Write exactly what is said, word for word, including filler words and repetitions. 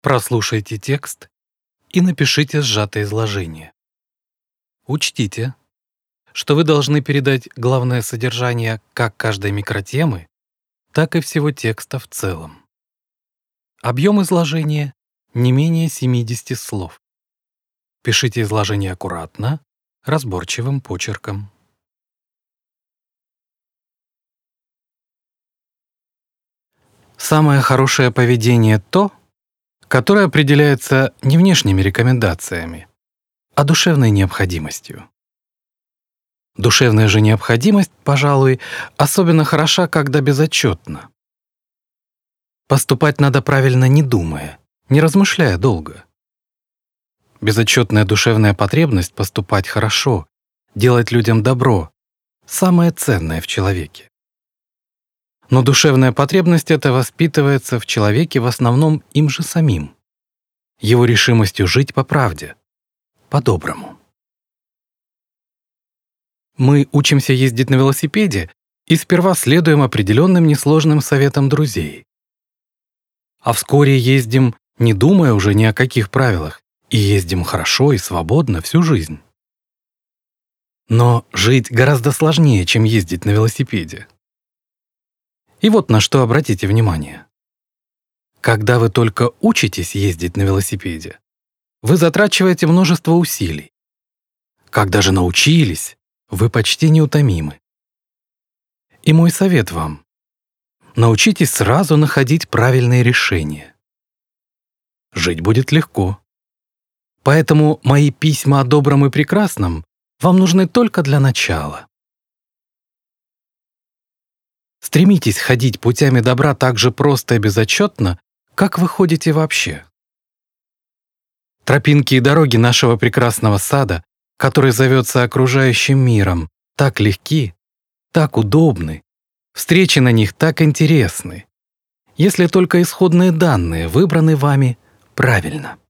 Прослушайте текст и напишите сжатое изложение. Учтите, что вы должны передать главное содержание как каждой микротемы, так и всего текста в целом. Объем изложения не менее семидесяти слов. Пишите изложение аккуратно, разборчивым почерком. Самое хорошее поведение — то, которое определяется не внешними рекомендациями, а душевной необходимостью. Душевная же необходимость, пожалуй, особенно хороша, когда безотчетна. Поступать надо правильно, не думая, не размышляя долго. Безотчетная душевная потребность поступать хорошо, делать людям добро — самое ценное в человеке. Но душевная потребность эта воспитывается в человеке в основном им же самим, его решимостью жить по правде, по-доброму. Мы учимся ездить на велосипеде и сперва следуем определенным несложным советам друзей. А вскоре ездим, не думая уже ни о каких правилах, и ездим хорошо и свободно всю жизнь. Но жить гораздо сложнее, чем ездить на велосипеде. И вот на что обратите внимание. Когда вы только учитесь ездить на велосипеде, вы затрачиваете множество усилий. Когда же научились, вы почти неутомимы. И мой совет вам — научитесь сразу находить правильные решения. Жить будет легко. Поэтому мои письма о добром и прекрасном вам нужны только для начала. Стремитесь ходить путями добра так же просто и безотчетно, как вы ходите вообще. Тропинки и дороги нашего прекрасного сада, который зовется окружающим миром, так легки, так удобны, встречи на них так интересны, если только исходные данные выбраны вами правильно.